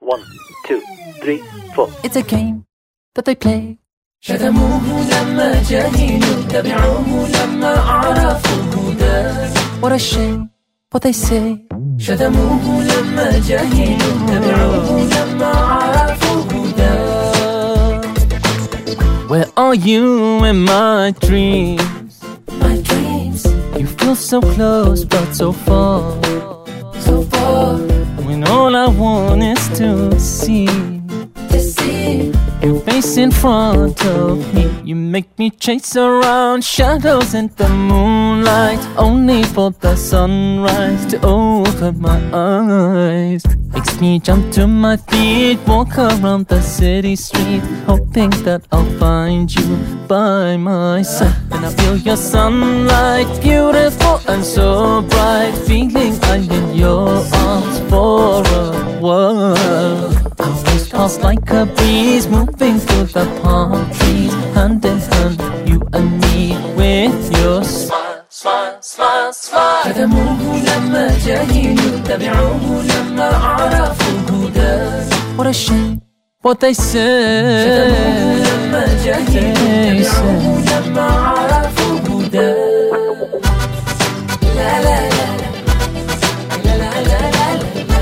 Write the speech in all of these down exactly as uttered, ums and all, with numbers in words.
One, two, three, four. It's a game that they play. شتموه لما جهلوا تبعوه لما عرفوا هداه. What a shame what they say. شتموه لما جهلوا تبعوه لما عرفوا هداه. Where are you in my dreams? My dreams, You feel so close but so far. so far When all I want is to see to see. your face in front of me. You make me chase around shadows in the moonlight, only for the sunrise to open my eyes. Makes me jump to my feet, walk around the city street, hoping that I'll find you by my side. And I feel your sunlight, beautiful and so bright, feeling I'm in your arms for a while. I was tossed like a breeze, moving through the palm trees, hand in hand, you and me, with your smile, smile, smile, smile. شتموه لما جهلوا تبعوه لما عرفوا هداه. What a shame what they say. شتموه لما جهلوا They تبعوه say. لما عرفوا هداه. لا لا لا لا لا لا لا لا.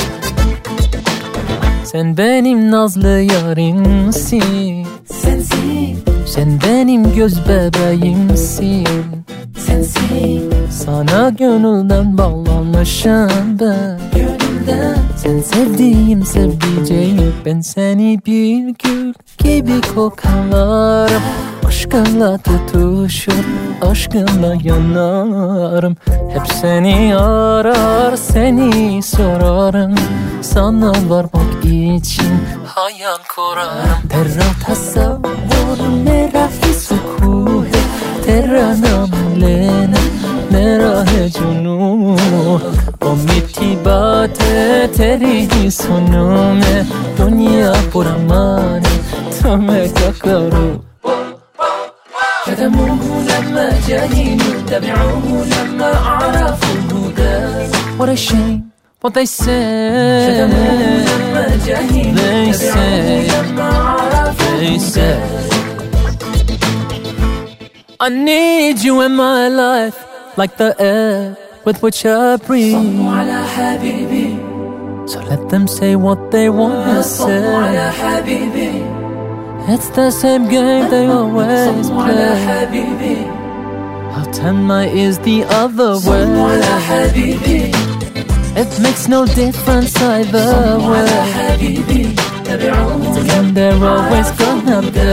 Sen benim nazlı yarimsin, Sensin, sen benim göz bebeğimsin. sensin, Sana gönülden bağlanmışım ben. gönülden. Sen sevdiğim sevdiceğim, ben seni bir gül gibi koklarım. Aşkınla tutuşur, aşkınla yanarım. Hep seni arar, seni sorarım. Sana varmak için hayal kurarım. Terra tasavvur, mera hisuku, terra namlena, mera है जुनून ओ मीठी बात है तेरी ही सुनूं मैं दुनिया पूरा माने तो मैं क्या करूं. شتموه لما جهلوا تبعوه لما عرفوا هداه. What a shame what they say. شتموه لما جهلوا They تبعوه say. لما عرفوا They say. I need you in my life like the air with which I breathe. على حبيبي. So let them say what they wanna صلوا say. على حبيبي. It's the same game they always صلوا على play. حبيبي. I'll turn my ears the other صلوا على way. حبيبي. It makes no difference either صلوا على way. حبيبي. تبعوه And they're always gonna be.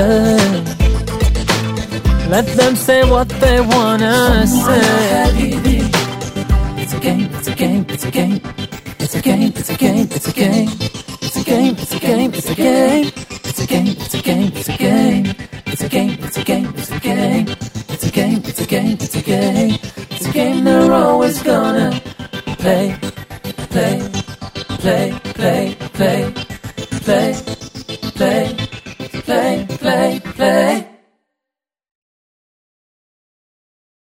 Let them say what they wanna صلوا على say. حبيبي. It's a game, it's a game, it's a game. It's a game, it's a game, it's a game. It's a game, it's a game, it's a game. It's a game, it's a game, it's a game. It's a game, it's a game, it's a game. It's a game, it's a game, it's a game. It's a game they're always gonna play, play, play, play, play, play.